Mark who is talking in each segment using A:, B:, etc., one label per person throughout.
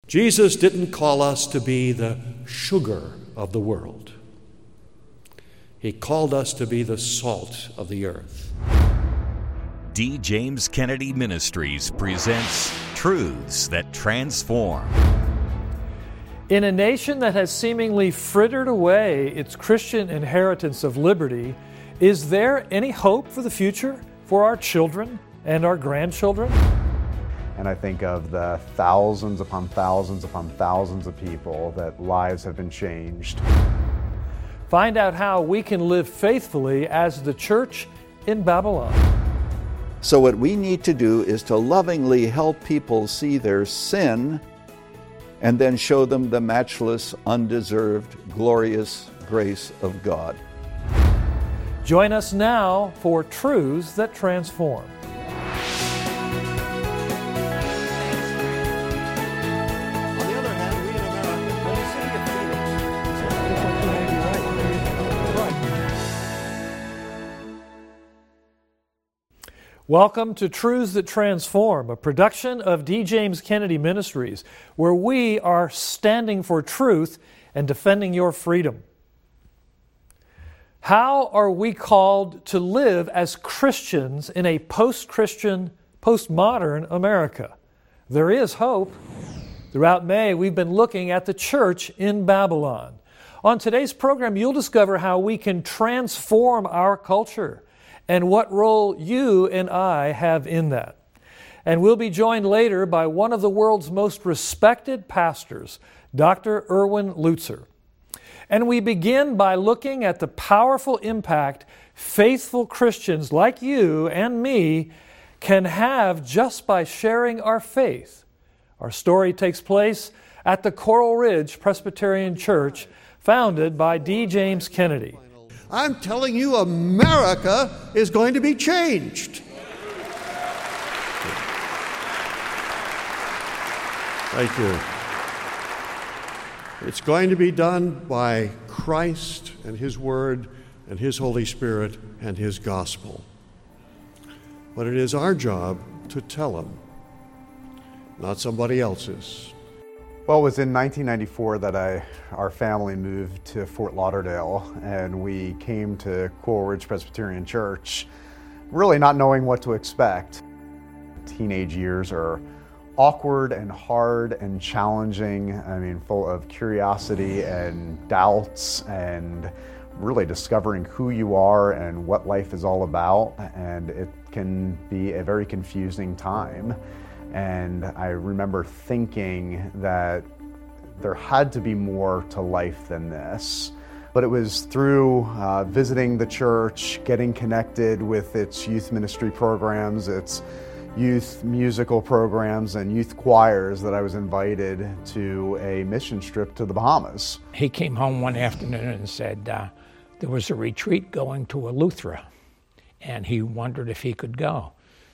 A: Jesus didn't call us to be the sugar of the world. He called us to be the salt of the earth.
B: D. James Kennedy Ministries presents Truths That Transform.
C: In a nation that has seemingly frittered away its Christian inheritance of liberty, is there any hope for the future for our children and our grandchildren?
D: And I think of the thousands upon thousands upon thousands of people that lives have been changed.
C: Find out how we can live faithfully as the church in Babylon.
E: So what we need to do is to lovingly help people see their sin and then show them the matchless, undeserved, glorious grace of God.
C: Join us now for Truths That Transform. Welcome to Truths That Transform, a production of D. James Kennedy Ministries, where we are standing for truth and defending your freedom. How are we called to live as Christians in a post-Christian, postmodern America? There is hope. Throughout May, we've been looking at the church in Babylon. On today's program, you'll discover how we can transform our culture and what role you and I have in that. And we'll be joined later by one of the world's most respected pastors, Dr. Erwin Lutzer. And we begin by looking at the powerful impact faithful Christians like you and me can have just by sharing our faith. Our story takes place at the Coral Ridge Presbyterian Church, founded by D. James Kennedy.
A: I'm telling you, America is going to be changed. Thank you. It's going to be done by Christ and His Word and His Holy Spirit and His Gospel. But it is our job to tell them, not somebody else's.
D: Well, it was in 1994 that our family moved to Fort Lauderdale, and we came to Coral Ridge Presbyterian Church, really not knowing what to expect. Teenage years are awkward and hard and challenging, full of curiosity and doubts and really discovering who you are and what life is all about, and it can be a very confusing time. And I remember thinking that there had to be more to life than this. But it was through visiting the church, getting connected with its youth ministry programs, its youth musical programs, and youth choirs that I was invited to a mission trip to the Bahamas.
F: He came home one afternoon and said there was a retreat going to Eleuthera, and he wondered if he could go.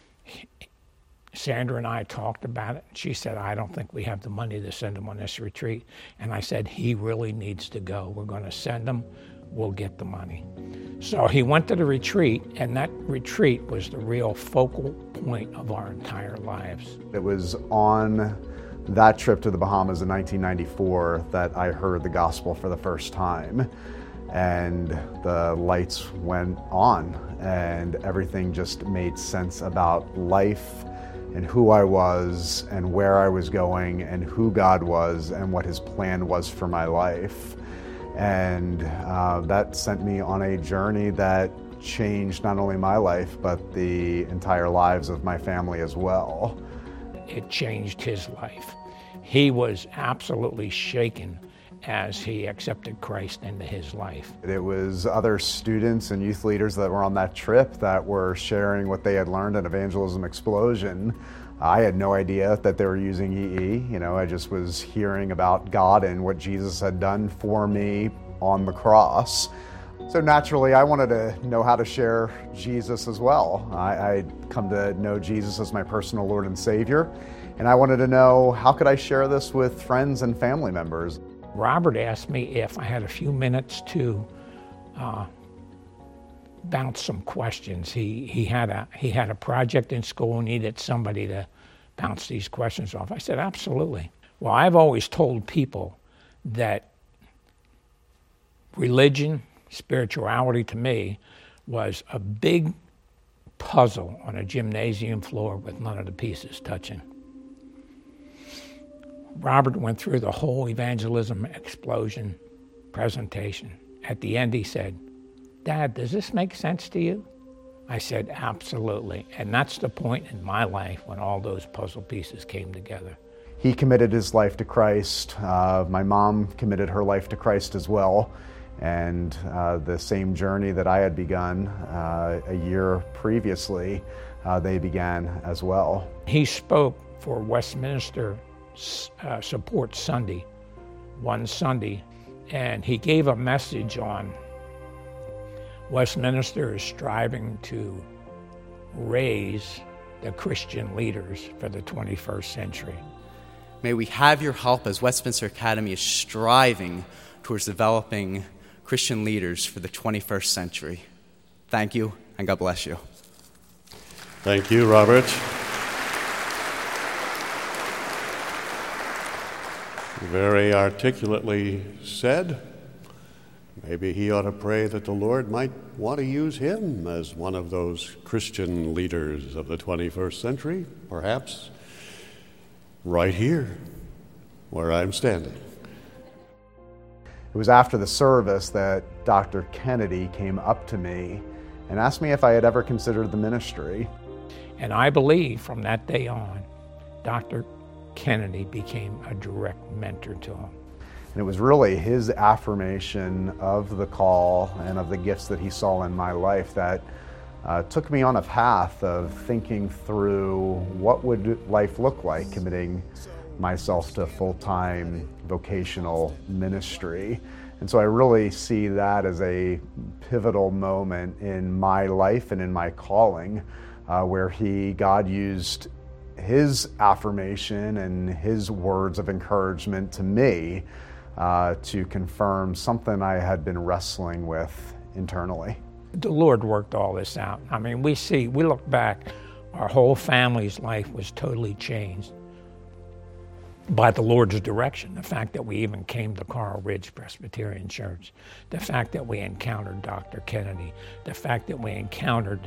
F: Sandra and I talked about it. She said, I don't think we have the money to send him on this retreat. And I said, he really needs to go. We're going to send him. We'll get the money. So he went to the retreat, and that retreat was the real focal point of our entire lives.
D: It was on that trip to the Bahamas in 1994 that I heard the gospel for the first time. And the lights went on, and everything just made sense about life and who I was and where I was going and who God was and what His plan was for my life. And that sent me on a journey that changed not only my life, but the entire lives of my family as well.
F: It changed his life. He was absolutely shaken as he accepted Christ into his life.
D: It was other students and youth leaders that were on that trip that were sharing what they had learned at Evangelism Explosion. I had no idea that they were using EE. I just was hearing about God and what Jesus had done for me on the cross. So naturally, I wanted to know how to share Jesus as well. I'd come to know Jesus as my personal Lord and Savior, and I wanted to know how could I share this with friends and family members.
F: Robert asked me if I had a few minutes to bounce some questions. He had a project in school and needed somebody to bounce these questions off. I said, absolutely. Well, I've always told people that religion, spirituality to me, was a big puzzle on a gymnasium floor with none of the pieces touching. Robert went through the whole evangelism explosion presentation. At the end he said, "Dad, does this make sense to you?" I said, "Absolutely." And that's the point in my life when all those puzzle pieces came together.
D: He committed his life to Christ. My mom committed her life to Christ as well. And the same journey that I had begun a year previously, they began as well.
F: He spoke for Westminster Support Sunday, one Sunday, and he gave a message on Westminster is striving to raise the Christian leaders for the 21st century.
G: May we have your help as Westminster Academy is striving towards developing Christian leaders for the 21st century. Thank you, and God bless you.
A: Thank you, Robert. Very articulately said. Maybe he ought to pray that the Lord might want to use him as one of those Christian leaders of the 21st century, perhaps right here where I'm standing.
D: It was after the service that Dr. Kennedy came up to me and asked me if I had ever considered the ministry.
F: And I believe from that day on, Dr. Kennedy became a direct mentor to him.
D: And it was really his affirmation of the call and of the gifts that he saw in my life that took me on a path of thinking through what would life look like committing myself to full-time vocational ministry. And so I really see that as a pivotal moment in my life and in my calling, where God used his affirmation and his words of encouragement to me to confirm something I had been wrestling with internally.
F: The Lord worked all this out. I mean, we look back, our whole family's life was totally changed by the Lord's direction. The fact that we even came to Coral Ridge Presbyterian Church, the fact that we encountered Dr. Kennedy, the fact that we encountered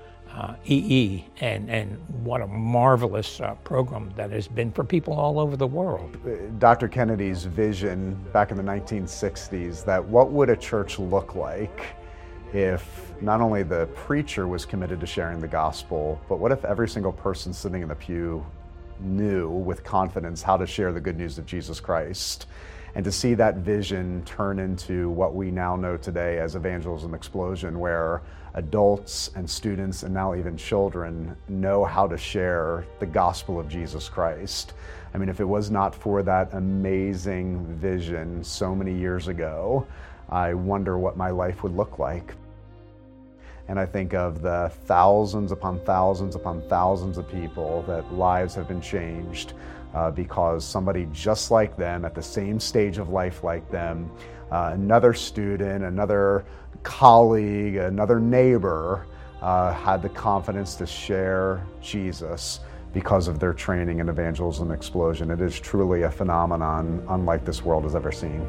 F: EE, and what a marvelous program that has been for people all over the world.
D: Dr. Kennedy's vision back in the 1960s, that what would a church look like if not only the preacher was committed to sharing the gospel, but what if every single person sitting in the pew knew with confidence how to share the good news of Jesus Christ? And to see that vision turn into what we now know today as Evangelism Explosion, where adults and students and now even children know how to share the gospel of Jesus Christ. I mean, if it was not for that amazing vision so many years ago, I wonder what my life would look like. And I think of the thousands upon thousands upon thousands of people that lives have been changed because somebody just like them, at the same stage of life like them, another student, another colleague, another neighbor, had the confidence to share Jesus because of their training in Evangelism Explosion. It is truly a phenomenon unlike this world has ever seen.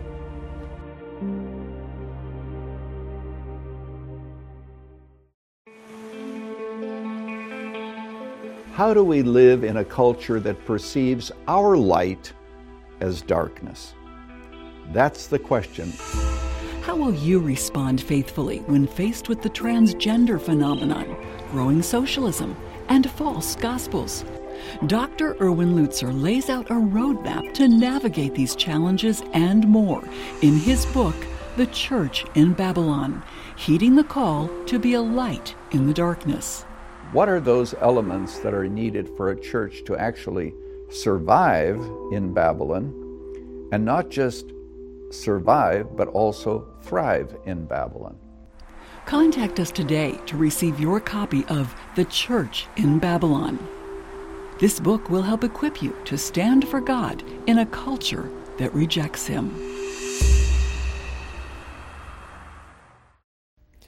E: How do we live in a culture that perceives our light as darkness? That's the question.
H: How will you respond faithfully when faced with the transgender phenomenon, growing socialism, and false gospels? Dr. Erwin Lutzer lays out a roadmap to navigate these challenges and more in his book, The Church in Babylon, heeding the call to be a light in the darkness.
E: What are those elements that are needed for a church to actually survive in Babylon, and not just survive, but also thrive in Babylon?
H: Contact us today to receive your copy of The Church in Babylon. This book will help equip you to stand for God in a culture that rejects Him.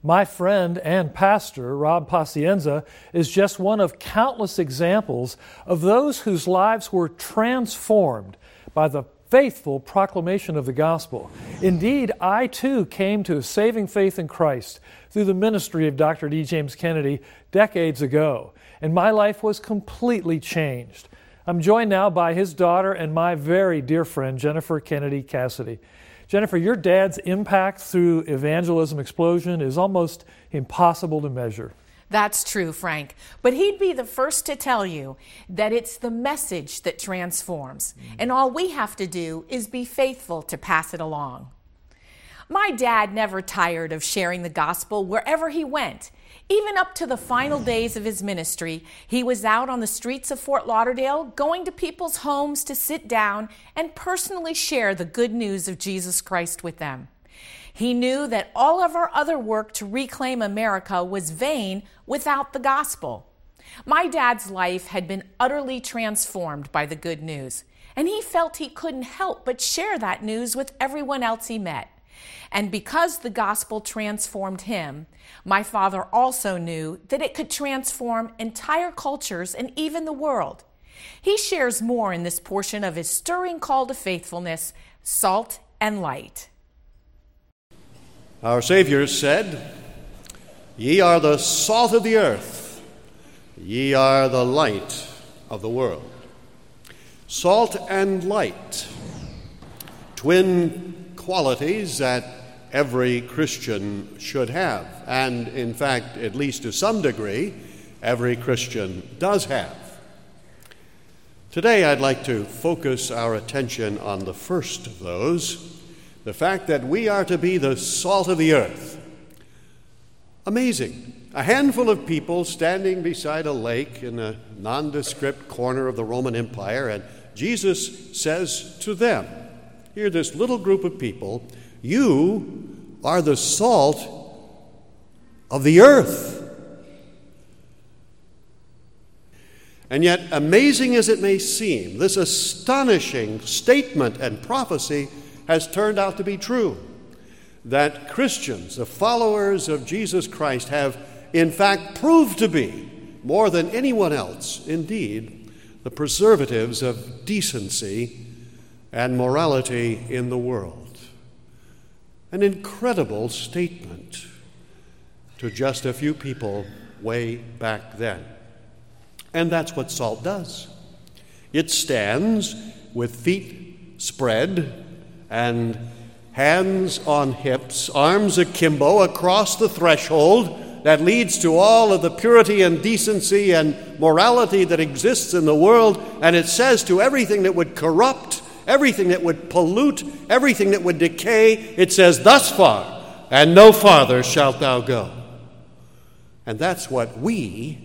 C: My friend and pastor, Rob Pacienza, is just one of countless examples of those whose lives were transformed by the faithful proclamation of the gospel. Indeed, I too came to a saving faith in Christ through the ministry of Dr. D. James Kennedy decades ago, and my life was completely changed. I'm joined now by his daughter and my very dear friend, Jennifer Kennedy Cassidy. Jennifer, your dad's impact through Evangelism Explosion is almost impossible to measure.
I: That's true, Frank. But he'd be the first to tell you that it's the message that transforms, and all we have to do is be faithful to pass it along. My dad never tired of sharing the gospel wherever he went. Even up to the final days of his ministry, he was out on the streets of Fort Lauderdale, going to people's homes to sit down and personally share the good news of Jesus Christ with them. He knew that all of our other work to reclaim America was vain without the gospel. My dad's life had been utterly transformed by the good news, and he felt he couldn't help but share that news with everyone else he met. And because the gospel transformed him, my father also knew that it could transform entire cultures and even the world. He shares more in this portion of his stirring call to faithfulness, Salt and Light.
A: Our Savior said, "Ye are the salt of the earth, ye are the light of the world." Salt and light, twin qualities that every Christian should have, and in fact, at least to some degree, every Christian does have. Today I'd like to focus our attention on the first of those, the fact that we are to be the salt of the earth. Amazing. A handful of people standing beside a lake in a nondescript corner of the Roman Empire, and Jesus says to them, here, this little group of people, "You are the salt of the earth." And yet, amazing as it may seem, this astonishing statement and prophecy has turned out to be true. That Christians, the followers of Jesus Christ, have in fact proved to be, more than anyone else, indeed, the preservatives of decency and morality in the world. An incredible statement to just a few people way back then. And that's what salt does. It stands with feet spread and hands on hips, arms akimbo across the threshold that leads to all of the purity and decency and morality that exists in the world, and it says to everything that would corrupt, everything that would pollute, everything that would decay, it says, "Thus far, and no farther shalt thou go." And that's what we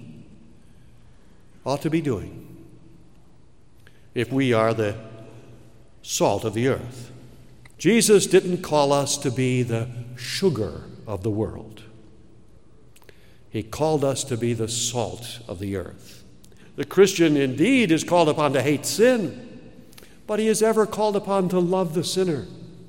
A: ought to be doing if we are the salt of the earth. Jesus didn't call us to be the sugar of the world. He called us to be the salt of the earth. The Christian indeed is called upon to hate sin, but he is ever called upon to love the sinner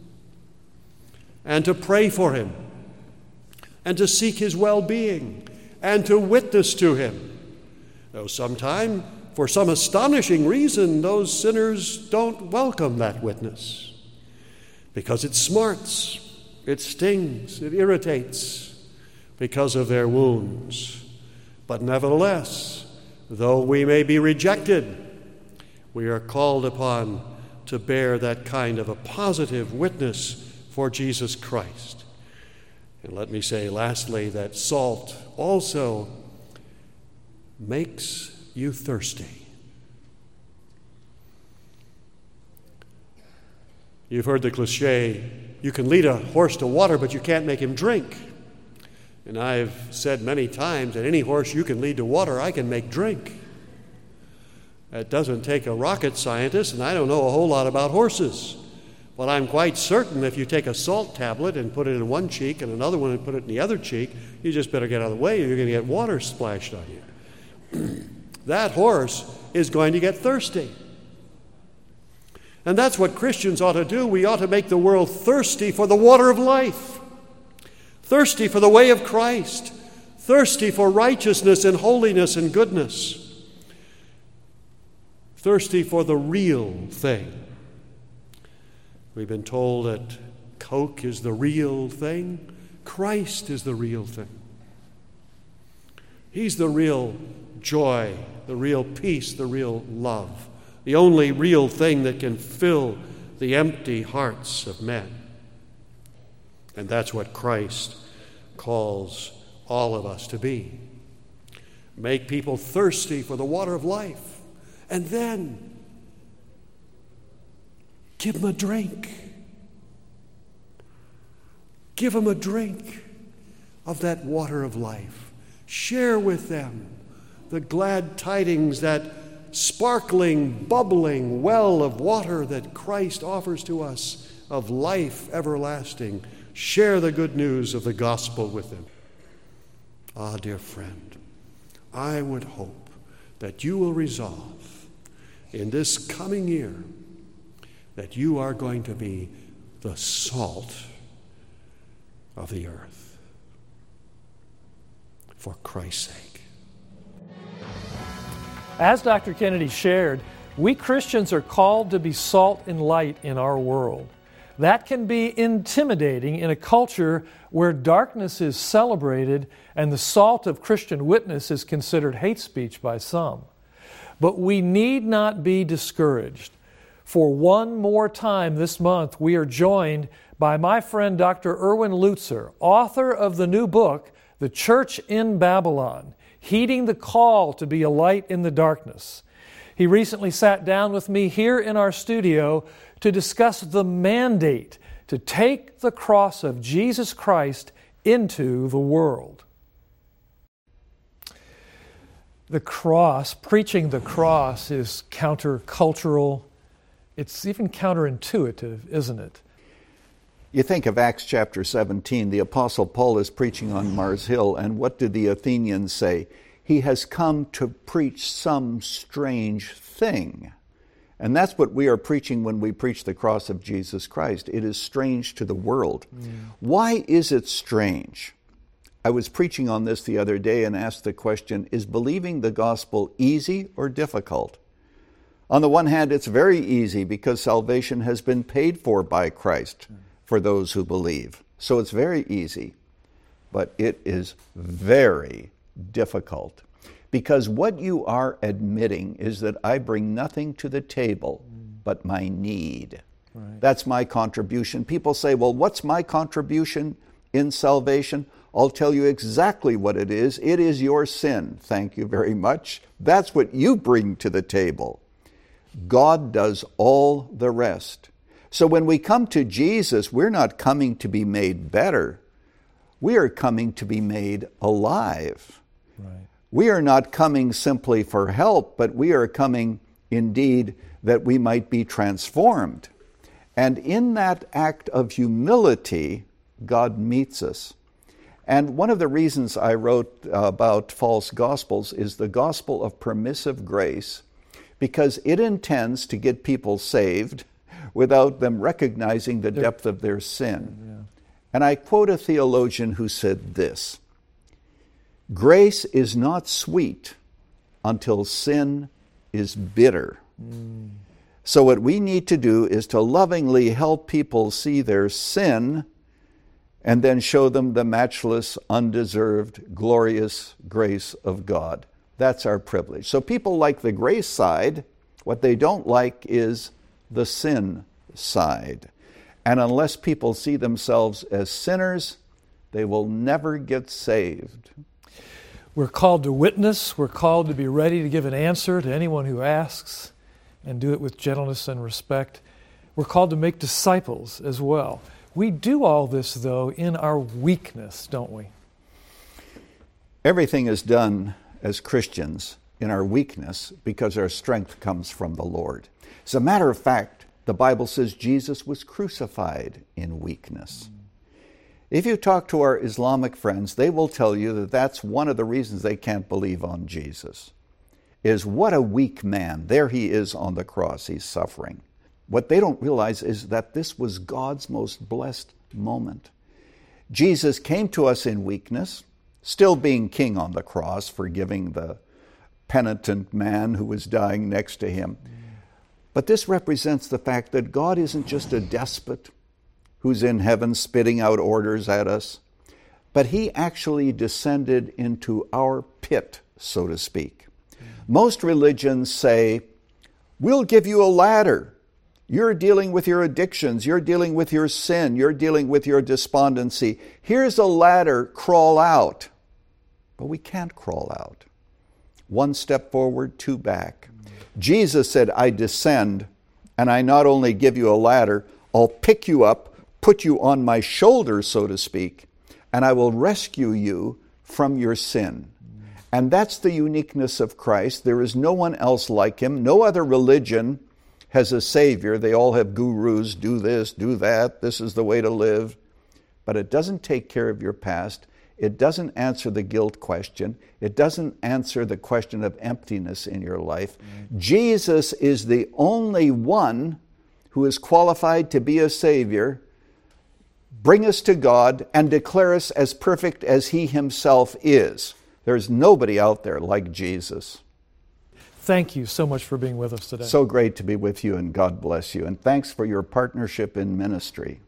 A: and to pray for him and to seek his well-being and to witness to him. Though sometime, for some astonishing reason, those sinners don't welcome that witness because it smarts, it stings, it irritates because of their wounds. But nevertheless, though we may be rejected, we are called upon to bear that kind of a positive witness for Jesus Christ. And let me say lastly that salt also makes you thirsty. You've heard the cliche, you can lead a horse to water, but you can't make him drink. And I've said many times that any horse you can lead to water, I can make drink. It doesn't take a rocket scientist, and I don't know a whole lot about horses. But I'm quite certain if you take a salt tablet and put it in one cheek and another one and put it in the other cheek, you just better get out of the way or you're going to get water splashed on you. That horse is going to get thirsty. And that's what Christians ought to do. We ought to make the world thirsty for the water of life. thirsty for the way of Christ, thirsty for righteousness and holiness and goodness, thirsty for the real thing. We've been told that Coke is the real thing. Christ is the real thing. He's the real joy, the real peace, the real love, the only real thing that can fill the empty hearts of men. And that's what Christ calls all of us to be. Make people thirsty for the water of life, and then give them a drink. Give them a drink of that water of life. Share with them the glad tidings, that sparkling, bubbling well of water that Christ offers to us, of life everlasting. Share the good news of the gospel with them. Ah, dear friend, I would hope that you will resolve in this coming year that you are going to be the salt of the earth for Christ's sake.
C: As Dr. Kennedy shared, we Christians are called to be salt and light in our world. That can be intimidating in a culture where darkness is celebrated and the salt of Christian witness is considered hate speech by some. But we need not be discouraged. For one more time this month, we are joined by my friend Dr. Erwin Lutzer, author of the new book, The Church in Babylon, Heeding the Call to be a Light in the Darkness. He recently sat down with me here in our studio to discuss the mandate to take the cross of Jesus Christ into the world. The cross, preaching the cross, is countercultural. It's even counterintuitive, isn't it?
E: You think of Acts chapter 17, the Apostle Paul is preaching on Mars Hill, and what did the Athenians say? He has come to preach some strange thing. And that's what we are preaching when we preach the cross of Jesus Christ. It is strange to the world. Why is it strange? I was preaching on this the other day and asked the question, is believing the gospel easy or difficult? On the one hand, it's very easy because salvation has been paid for by Christ for those who believe. So it's very easy. But it is very difficult. Because what you are admitting is that I bring nothing to the table but my need. Right. That's my contribution. People say, well, what's my contribution in salvation? I'll tell you exactly what it is. It is your sin. Thank you very much. That's what you bring to the table. God does all the rest. So when we come to Jesus, we're not coming to be made better. We are coming to be made alive. Right. We are not coming simply for help, but we are coming indeed that we might be transformed. And in that act of humility, God meets us. And one of the reasons I wrote about false gospels is the gospel of permissive grace, because it intends to get people saved without them recognizing the depth of their sin. Yeah. And I quote a theologian who said this: grace is not sweet until sin is bitter. So what we need to do is to lovingly help people see their sin and then show them the matchless, undeserved, glorious grace of God. That's our privilege. So people like the grace side. What they don't like is the sin side. And unless people see themselves as sinners, they will never get saved.
C: We're called to witness. We're called to be ready to give an answer to anyone who asks and do it with gentleness and respect. We're called to make disciples as well. We do all this, though, in our weakness, don't we?
E: Everything is done as Christians in our weakness because our strength comes from the Lord. As a matter of fact, the Bible says Jesus was crucified in weakness. If you talk to our Islamic friends, they will tell you that that's one of the reasons they can't believe on Jesus, is what a weak man. There he is on the cross, he's suffering. What they don't realize is that this was God's most blessed moment. Jesus came to us in weakness, still being king on the cross, forgiving the penitent man who was dying next to him. But this represents the fact that God isn't just a despot who's in heaven spitting out orders at us, but he actually descended into our pit, so to speak. Most religions say, we'll give you a ladder. You're dealing with your addictions. You're dealing with your sin. You're dealing with your despondency. Here's a ladder, crawl out. But we can't crawl out. One step forward, two back. Jesus said, I descend, and I not only give you a ladder, I'll pick you up, put you on my shoulders, so to speak, and I will rescue you from your sin. And that's the uniqueness of Christ. There is no one else like him. No other religion has a savior. They all have gurus, do this, do that, this is the way to live. But it doesn't take care of your past. It doesn't answer the guilt question. It doesn't answer the question of emptiness in your life. Jesus is the only one who is qualified to be a savior, bring us to God, and declare us as perfect as he himself is. There's nobody out there like Jesus.
C: Thank you so much for being with us today.
E: So great to be with you, and God bless you. And thanks for your partnership in ministry.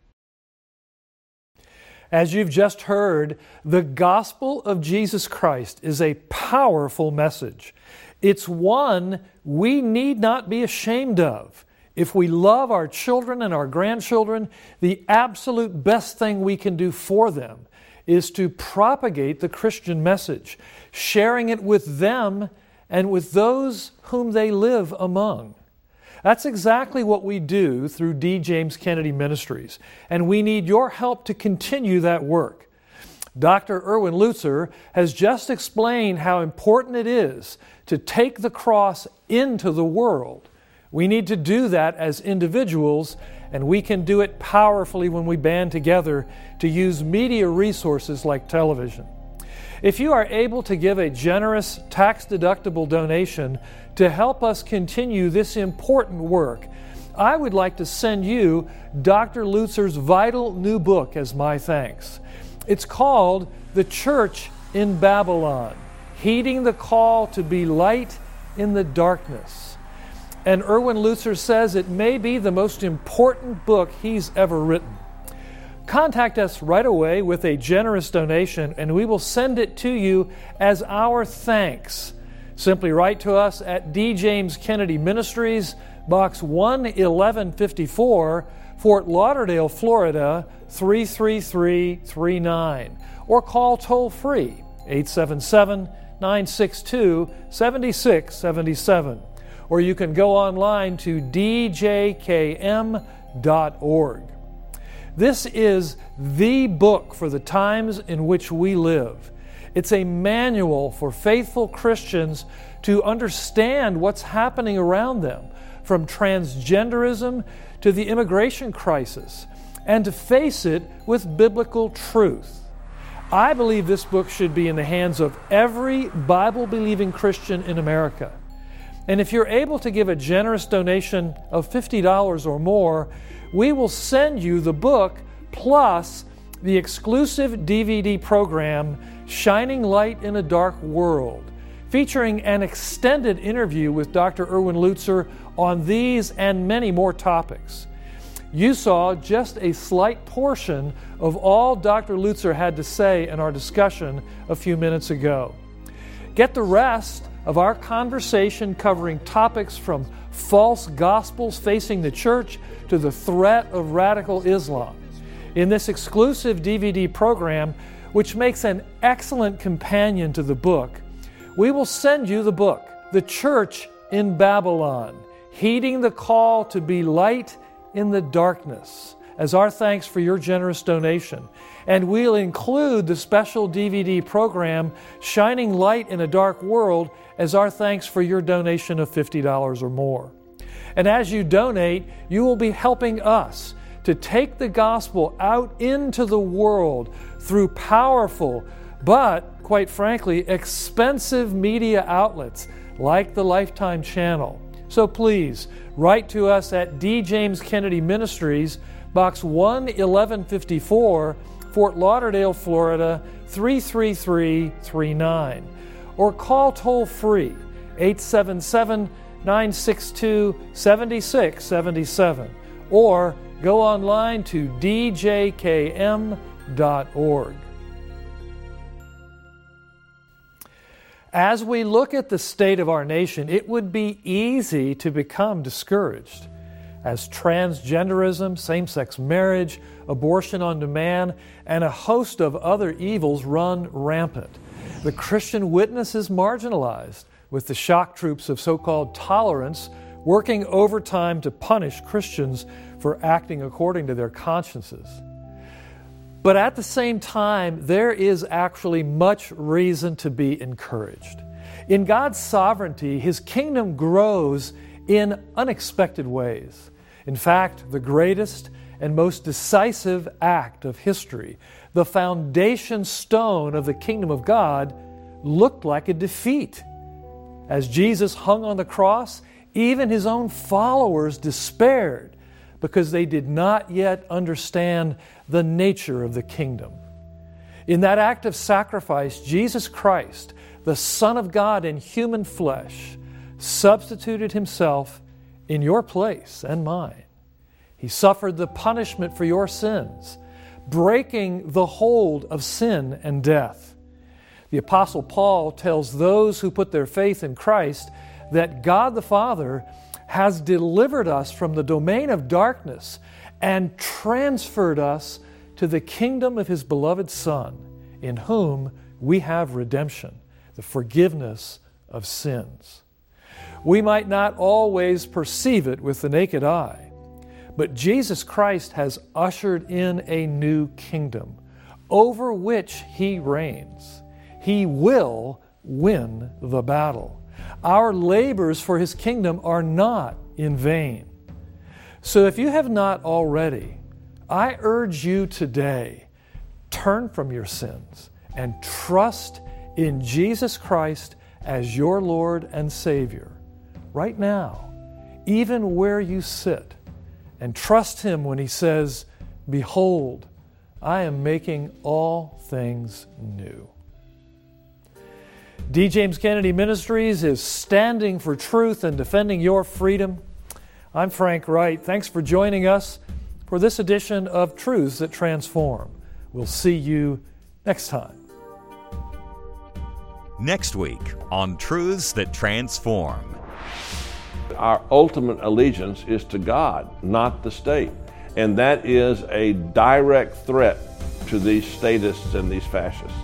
C: As you've just heard, the gospel of Jesus Christ is a powerful message. It's one we need not be ashamed of. If we love our children and our grandchildren, the absolute best thing we can do for them is to propagate the Christian message, sharing it with them and with those whom they live among. That's exactly what we do through D. James Kennedy Ministries, and we need your help to continue that work. Dr. Erwin Lutzer has just explained how important it is to take the cross into the world. We need to do that as individuals, and we can do it powerfully when we band together to use media resources like television. If you are able to give a generous tax-deductible donation to help us continue this important work, I would like to send you Dr. Lutzer's vital new book as my thanks. It's called The Church in Babylon, Heeding the Call to be Light in the Darkness. And Erwin Lutzer says it may be the most important book he's ever written. Contact us right away with a generous donation, and we will send it to you as our thanks. Simply write to us at D. James Kennedy Ministries, Box 11154, Fort Lauderdale, Florida 33339, or call toll-free 877-962-7677, or you can go online to djkm.org. This is the book for the times in which we live. It's a manual for faithful Christians to understand what's happening around them, from transgenderism to the immigration crisis, and to face it with biblical truth. I believe this book should be in the hands of every Bible-believing Christian in America. And if you're able to give a generous donation of $50 or more, we will send you the book plus the exclusive DVD program, Shining Light in a Dark World, featuring an extended interview with Dr. Erwin Lutzer on these and many more topics. You saw just a slight portion of all Dr. Lutzer had to say in our discussion a few minutes ago. Get the rest of our conversation covering topics from false gospels facing the church to the threat of radical Islam in this exclusive DVD program, which makes an excellent companion to the book. We will send you the book, The Church in Babylon, Heeding the Call to be Light in the Darkness, as our thanks for your generous donation. And we'll include the special DVD program, Shining Light in a Dark World, as our thanks for your donation of $50 or more. And as you donate, you will be helping us to take the gospel out into the world through powerful, but quite frankly, expensive media outlets like the Lifetime Channel. So please, write to us at D. James Kennedy Ministries, Box 11154, Fort Lauderdale, Florida 33339, or call toll-free 877-962-7677, or go online to djkm.org. As we look at the state of our nation, it would be easy to become discouraged as transgenderism, same-sex marriage, abortion on demand, and a host of other evils run rampant. The Christian witness is marginalized, with the shock troops of so-called tolerance working overtime to punish Christians for acting according to their consciences. But at the same time, there is actually much reason to be encouraged. In God's sovereignty, His kingdom grows in unexpected ways. In fact, the greatest and most decisive act of history, the foundation stone of the kingdom of God, looked like a defeat. As Jesus hung on the cross, even His own followers despaired because they did not yet understand the nature of the kingdom. In that act of sacrifice, Jesus Christ, the Son of God in human flesh, substituted Himself in your place and mine. He suffered the punishment for your sins, breaking the hold of sin and death. The Apostle Paul tells those who put their faith in Christ that God the Father has delivered us from the domain of darkness and transferred us to the kingdom of His beloved Son, in whom we have redemption, the forgiveness of sins. We might not always perceive it with the naked eye, but Jesus Christ has ushered in a new kingdom over which He reigns. He will win the battle. Our labors for His kingdom are not in vain. So if you have not already, I urge you today, turn from your sins and trust in Jesus Christ as your Lord and Savior right now, even where you sit, and trust Him when He says, "Behold, I am making all things new." D. James Kennedy Ministries is standing for truth and defending your freedom. I'm Frank Wright. Thanks for joining us for this edition of Truths That Transform. We'll see you next time.
B: Next week on Truths That Transform.
J: Our ultimate allegiance is to God, not the state. And that is a direct threat to these statists and these fascists.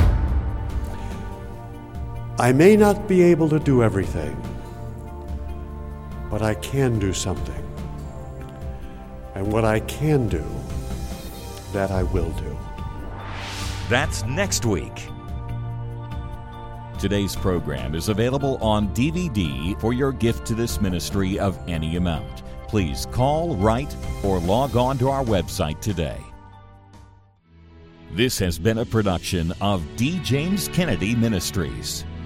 A: I may not be able to do everything, but I can do something. And what I can do, that I will do.
B: That's next week. Today's program is available on DVD for your gift to this ministry of any amount. Please call, write, or log on to our website today. This has been a production of D. James Kennedy Ministries.